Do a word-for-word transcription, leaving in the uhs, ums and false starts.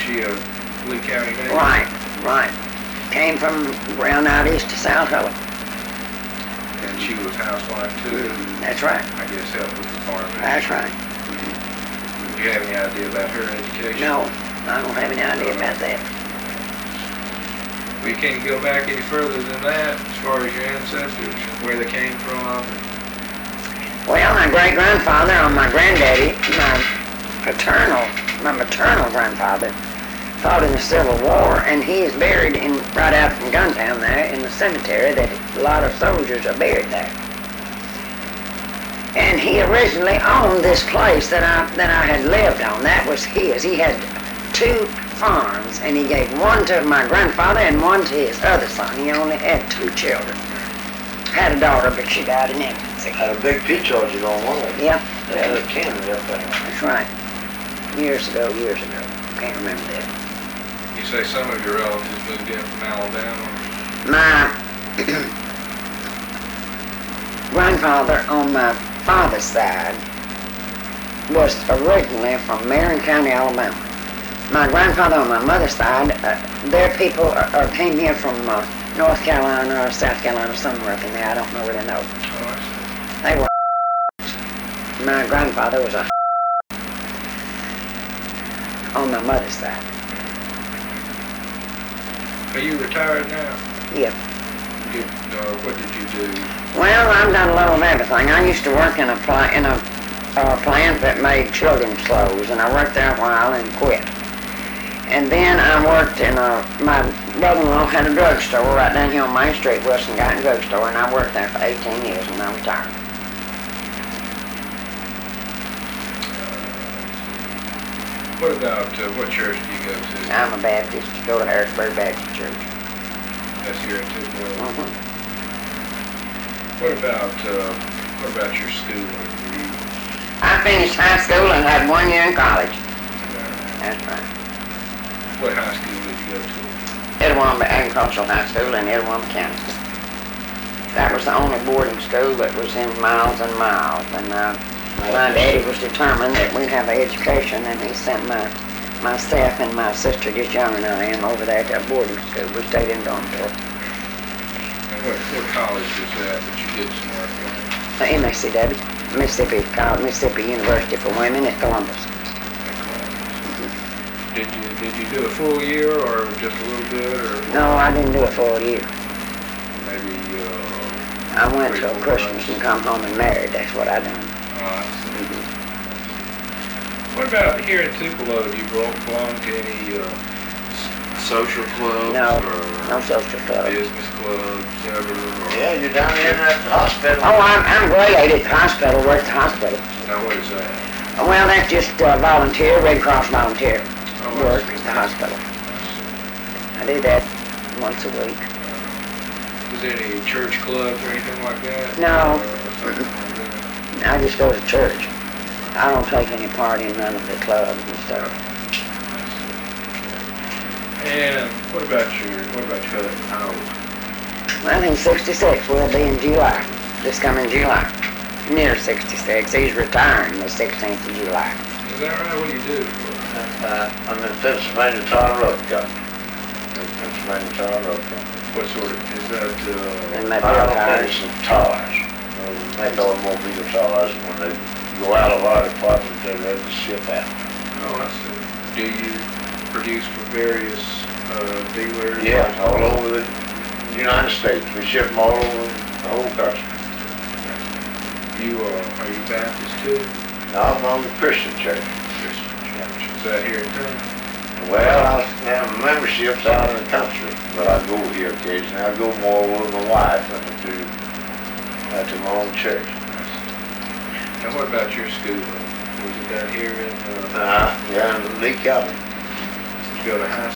she a Lee County native? Right, right. Came from around out east of South Helen. And she was housewife too? That's right. I guess help with the farming. That's right. Do you have any idea about her education? No, I don't have any idea about that. We can't go back any further than that as far as your ancestors, where they came from. Well, my great-grandfather on my granddaddy, my paternal, my maternal grandfather, fought in the Civil War, and he is buried in right out from Guntown there in the cemetery that a lot of soldiers are buried there. And he originally owned this place that I that I had lived on. That was his. He had two farms, and he gave one to my grandfather and one to his other son. He only had two children. Had a daughter, but she died in infancy. Had a big peach orchard on one of them. Yep. They had a ten of that thing. That's right. Years ago, years ago. Can't remember that. You say some of your relatives moved in from Alabama? My grandfather on my father's side was originally from Marion County, Alabama. My grandfather on my mother's side, uh, their people uh, uh, came here from uh, North Carolina or South Carolina, somewhere up in there. I don't know really know. Oh, I see. They were. My grandfather was a on my mother's side. Are you retired now? Yep. Did, uh, what did you do? Well, I've done a little of everything. I used to work in a pla- in a uh, plant that made children's clothes, and I worked there a while and quit. And then I worked in a, my brother-in-law had a drugstore right down here on Main Street, Wilson Guyton Drugstore, and I worked there for eighteen years, and I retired. What about, uh, what church do you go to? I'm a Baptist, go to Harrisburg Baptist Church. That's here in Tupelo. Mm-hmm. What about, uh, what about your schooling? Were you, I finished high school and had one year in college. uh, That's right. what high school did you go to? Etowah Agricultural High School in Etowah County. That was the only boarding school that was in miles and miles. And uh, my daddy was determined that we'd have an education, and he sent my myself and my sister, just younger than I am, over there to a boarding school. We stayed in dormitory. And what, what college was that that you did some work at? Uh, M S C W, Mississippi College, Mississippi University for Women at Columbus. Did you did you do a full year or just a little bit, or No, I didn't do a full year. maybe? Uh, I went three, till four Christmas months? and come home and married. That's what I done. Oh, I see. What about here in Tupelo? Do you belong belong to any uh, s- social clubs No, or no social club. business clubs ever? Or, Yeah, you're down there in that hospital. Oh, I'm, I'm grade eight at the hospital, work at the hospital. Now what is that? Well, that's just uh, volunteer, Red Cross volunteer Oh, I work see. at the hospital. I see. I do that once a week. Is there any church clubs or anything like that? No. Or something like that? I just go to church. I don't take any part in none of the clubs and stuff. And what about your what about your husband? How old? I think sixty-six will be in July, this coming July. Near sixty-six. He's retiring the sixteenth of July. Is that right? What do you do? Uh, I'm in Pennsylvania Tire Road Company. In Pennsylvania Tire Road Company. What sort of is that? Uh, And maybe I a don't tire. finish some tires. Uh, We make automobile tires, and when they go out of our department, they're ready to ship out. oh, I see. Do you produce for various uh, dealers? Yeah, all over the United States. We ship them all over the whole country. You uh, are you Baptist too? Now, I'm on the Christian church. Christian church. Is that here in town? Well, I have memberships out in the country, but I go here occasionally. I go more with my wife than I do at to my own church. And what about your schooling? Was it down here in? Uh, Uh, yeah, in Lee County. did you go to high